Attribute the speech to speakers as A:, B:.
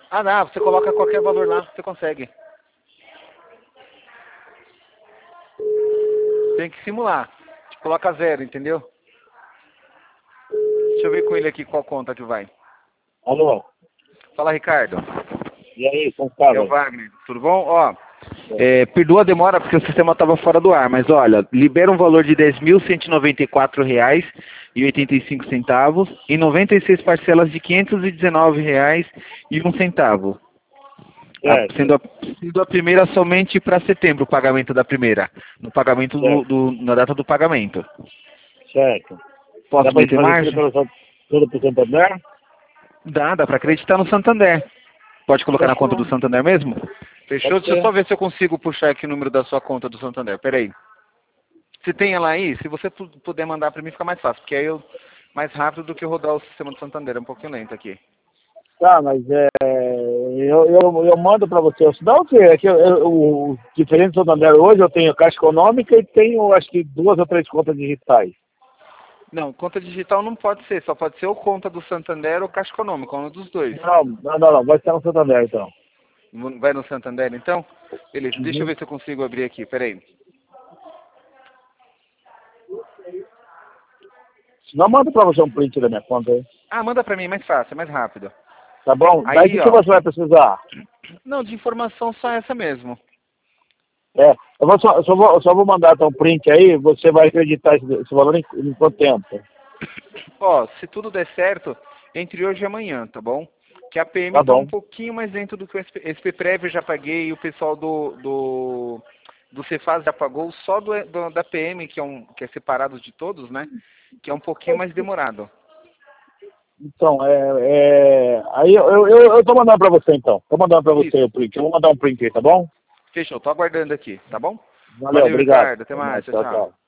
A: Ah, não, você coloca qualquer valor lá, você consegue. Tem que simular. Coloca 0, entendeu? Deixa eu ver com ele aqui qual conta que vai.
B: Alô?
A: Fala, Ricardo.
B: E aí, como tá,
A: É o
B: velho?
A: Wagner. Tudo bom? Ó, perdoa a demora porque o sistema estava fora do ar, mas olha, libera um valor de R$ 10.194,85 e 96 parcelas de R$ 519,01.
B: Certo,
A: Sendo a primeira somente para setembro, o pagamento da primeira. No pagamento
B: certo,
A: na data do pagamento.
B: certo. Dá
A: Posso
B: pra gente
A: meter
B: fazer
A: margem?
B: tudo pro Santander?
A: Dá para acreditar no Santander. Pode colocar na conta do
B: Fechou.
A: Santander mesmo? Fechou?
B: Pode
A: Deixa eu só
B: ser.
A: ver se eu consigo puxar aqui o número da sua conta do Santander. Peraí. Se tem ela aí, se você puder mandar para mim, fica mais fácil. Porque aí eu mais rápido do que rodar o sistema do Santander. É um pouquinho lento aqui.
B: Tá, mas eu mando pra você. Senão o quê? É que o diferente do Santander hoje, eu tenho Caixa Econômica e tenho, acho que, 2 ou 3 contas digitais.
A: Não, conta digital não pode ser. Só pode ser ou conta do Santander ou Caixa Econômica. Um dos dois.
B: Não. Vai estar no Santander, então.
A: Vai no Santander, então? Beleza. Deixa eu
B: Uhum.
A: ver se eu consigo abrir aqui. Peraí.
B: Senão manda pra você um print da minha conta aí.
A: Ah, manda para mim. É mais fácil, é mais rápido.
B: Tá bom? Daí o
A: Aí,
B: que, que
A: ó.
B: você vai precisar?
A: Não, de informação só essa mesmo.
B: Eu vou só vou mandar então um print aí, você vai acreditar esse valor em quanto tempo?
A: Ó, se tudo der certo, entre hoje e amanhã, tá bom? Que a PM
B: Tá
A: tá um
B: bom.
A: pouquinho mais dentro do que o SP Prévio eu já paguei e o pessoal do Cefaz já pagou, só da PM, que é separado de todos, né? Que é um pouquinho mais demorado.
B: Então, aí eu tô mandando pra você então. Tô mandando pra você
A: Isso,
B: o print. Eu vou mandar um print aí, tá bom?
A: fechou, tô aguardando aqui, tá bom?
B: Valeu,
A: Valeu,
B: obrigado.
A: Ricardo, até
B: Até
A: mais,
B: mais.
A: tchau,
B: Tchau,
A: tchau.
B: tchau.